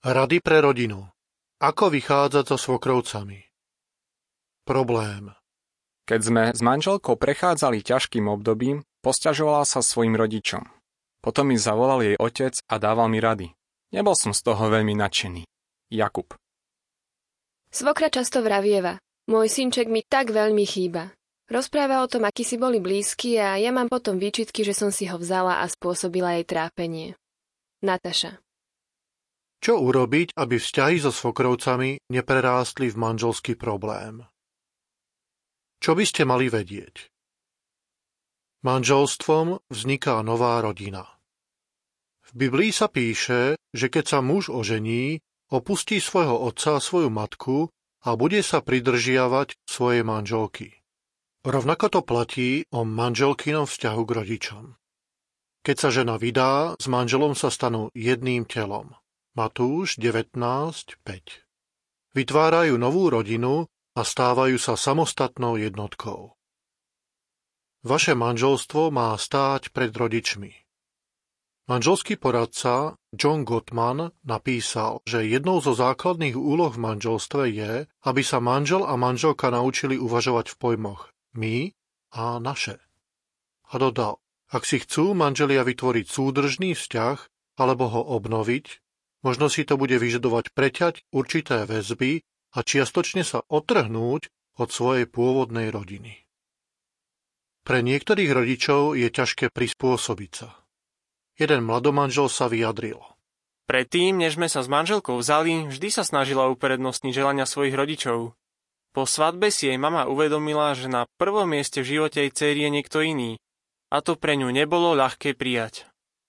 Rady pre rodinu. Ako vychádzať so svokrovcami? Problém. Keď sme s manželkou prechádzali ťažkým obdobím, posťažovala sa svojim rodičom. Potom mi zavolal jej otec a dával mi rady. Nebol som z toho veľmi nadšený. Jakub. Svokra často vravieva. Môj synček mi tak veľmi chýba. Rozpráva o tom, akí si boli blízki a ja mám potom výčitky, že som si ho vzala a spôsobila jej trápenie. Nataša. Čo urobiť, aby vzťahy so svokrovcami neprerástli v manželský problém? Čo by ste mali vedieť? Manželstvom vzniká nová rodina. V Biblii sa píše, že keď sa muž ožení, opustí svojho otca a svoju matku a bude sa pridržiavať svojej manželky. Rovnako to platí o manželkynom vzťahu k rodičom. Keď sa žena vydá, s manželom sa stanú jedným telom. Matúš 19:5. Vytvárajú novú rodinu a stávajú sa samostatnou jednotkou. Vaše manželstvo má stáť pred rodičmi. Manželský poradca John Gottman napísal, že jednou zo základných úloh v manželstve je, aby sa manžel a manželka naučili uvažovať v pojmoch my a naše. A dodal, ak si chcú manželia vytvoriť súdržný vzťah alebo ho obnoviť, možno si to bude vyžadovať preťať určité väzby a čiastočne sa odtrhnúť od svojej pôvodnej rodiny. Pre niektorých rodičov je ťažké prispôsobiť sa. Jeden mladomanžel sa vyjadril. Predtým, než sme sa s manželkou vzali, vždy sa snažila uprednostniť želania svojich rodičov. Po svadbe si jej mama uvedomila, že na prvom mieste v živote jej dcéry je niekto iný, a to pre ňu nebolo ľahké prijať.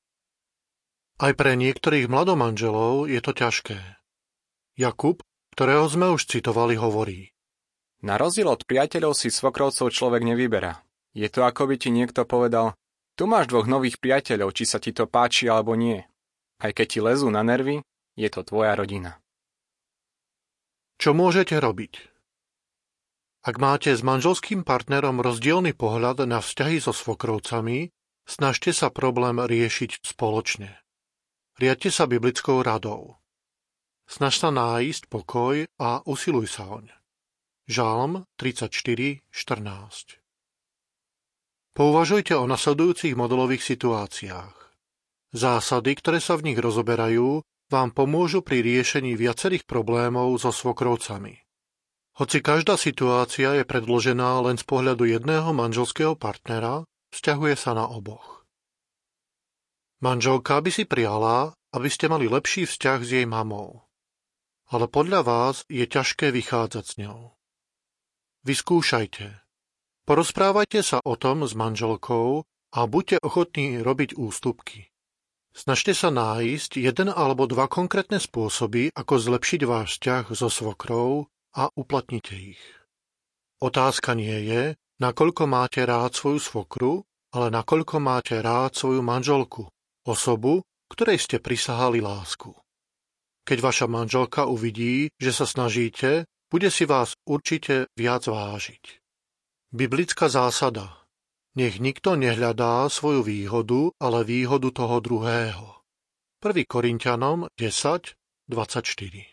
Aj pre niektorých mladomanželov je to ťažké. Jakub, ktorého sme už citovali, hovorí. Na rozdiel od priateľov si svokrovcov človek nevyberá. Je to, ako by ti niekto povedal, tu máš dvoch nových priateľov, či sa ti to páči alebo nie. Aj keď ti lezú na nervy, je to tvoja rodina. Čo môžete robiť? Ak máte s manželským partnerom rozdielny pohľad na vzťahy so svokrovcami, snažte sa problém riešiť spoločne. Riadte sa biblickou radou. Snaž sa nájsť pokoj a usiluj sa oň. Žalm 34:14. Pouvažujte o nasledujúcich modelových situáciách. Zásady, ktoré sa v nich rozoberajú, vám pomôžu pri riešení viacerých problémov so svokrovcami. Hoci každá situácia je predložená len z pohľadu jedného manželského partnera, vzťahuje sa na oboch. Manželka by si priala, aby ste mali lepší vzťah s jej mamou. Ale podľa vás je ťažké vychádzať s ňou. Vyskúšajte. Porozprávajte sa o tom s manželkou a buďte ochotní robiť ústupky. Snažte sa nájsť jeden alebo dva konkrétne spôsoby, ako zlepšiť váš vzťah so svokrou a uplatnite ich. Otázka nie je, nakoľko máte rád svoju svokru, ale nakoľko máte rád svoju manželku, osobu, ktorej ste prisahali lásku. Keď vaša manželka uvidí, že sa snažíte, bude si vás určite viac vážiť. Biblická zásada. Nech nikto nehľadá svoju výhodu, ale výhodu toho druhého. 1. Korinťanom 10:24.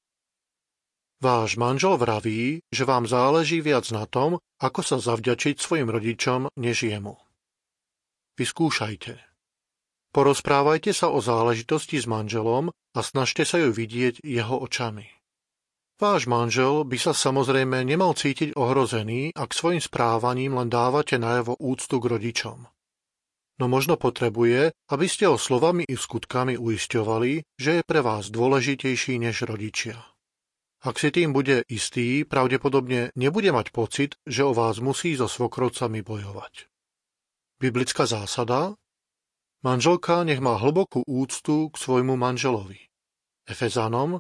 Váš manžel vraví, že vám záleží viac na tom, ako sa zavďačiť svojim rodičom, než jemu. Vyskúšajte. Porozprávajte sa o záležitosti s manželom a snažte sa ju vidieť jeho očami. Váš manžel by sa samozrejme nemal cítiť ohrozený, ak svojim správaním len dávate najavo úctu k rodičom. No možno potrebuje, aby ste ho slovami i skutkami uisťovali, že je pre vás dôležitejší než rodičia. Ak si tým bude istý, pravdepodobne nebude mať pocit, že o vás musí so svokrovcami bojovať. Biblická zásada? Manželka nech má hlbokú úctu k svojmu manželovi. Efezanom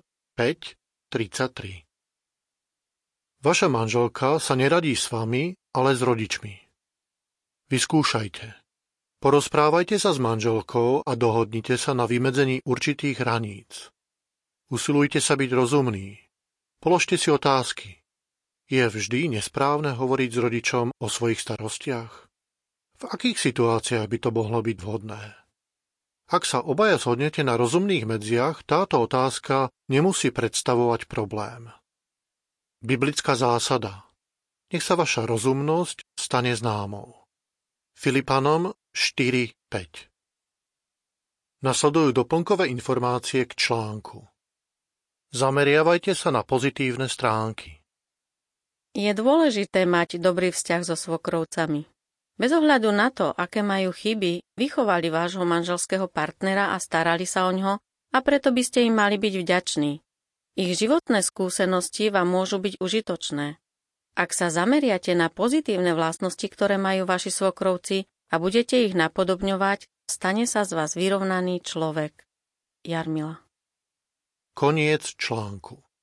5:33. Vaša manželka sa neradí s vami, ale s rodičmi. Vyskúšajte. Porozprávajte sa s manželkou a dohodnite sa na vymedzení určitých hraníc. Usilujte sa byť rozumní. Položte si otázky. Je vždy nesprávne hovoriť s rodičom o svojich starostiach? V akých situáciách by to mohlo byť vhodné? Ak sa obaja zhodnete na rozumných medziach, táto otázka nemusí predstavovať problém. Biblická zásada. Nech sa vaša rozumnosť stane známou. Filipanom 4:5. Nasledujú doplnkové informácie k článku. Zameriavajte sa na pozitívne stránky. Je dôležité mať dobrý vzťah so svokrovcami. Bez ohľadu na to, aké majú chyby, vychovali vášho manželského partnera a starali sa o ňo a preto by ste im mali byť vďační. Ich životné skúsenosti vám môžu byť užitočné. Ak sa zameriate na pozitívne vlastnosti, ktoré majú vaši svokrovci a budete ich napodobňovať, stane sa z vás vyrovnaný človek. Jarmila. Koniec článku.